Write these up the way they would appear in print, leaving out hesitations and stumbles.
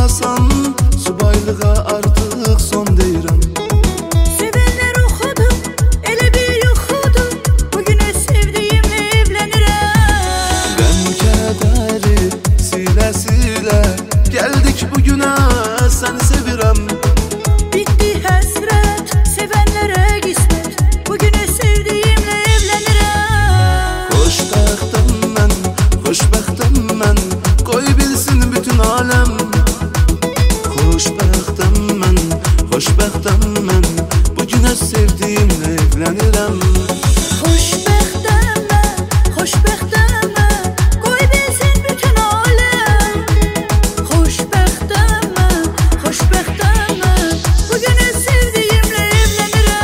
olmasan, subaylığa artıq son deyirəm. Sevenler oxudu, elə bir yoxudu, bugün öz sevdiyimlə evlənirəm. Qəm kədəri silə silə, gəldik bugünə, səni sevirəm. Bitti həsrət, sevənlərə qismət, bugün öz sevdiyimlə evlənirəm. Xoşbəxtəm mən, xoşbəxtəm mən, qoy bilsin bütün aləm. Xoşbəxtəm mən, xoşbəxtəm mən, bugün öz sevdiyimlə evlənirəm. Xoşbəxtəm mən, xoşbəxtəm mən, qoy bilsin bütün aləm. Xoşbəxtəm mən, xoşbəxtəm mən, bugün öz sevdiyimlə evlənirəm.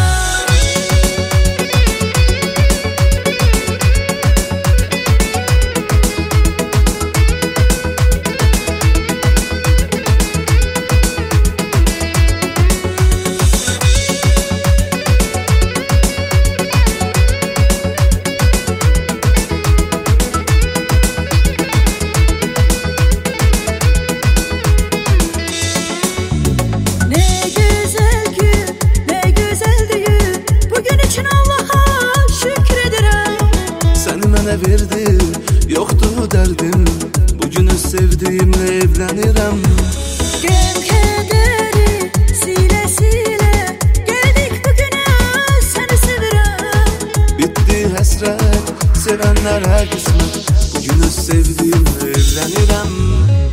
Ne güzel gün, ne güzel düğün, bugün için Allah'a şükredirəm. Səni mənə verdi, yoxdur dərdim, bugün öz sevdiyimlə evlənirəm. Qəm kədəri silə silə, gəldik bugünə, səni sevirəm. Bitti həsrət, sevənlərə qismət, bugün öz sevdiyimlə evlənirəm.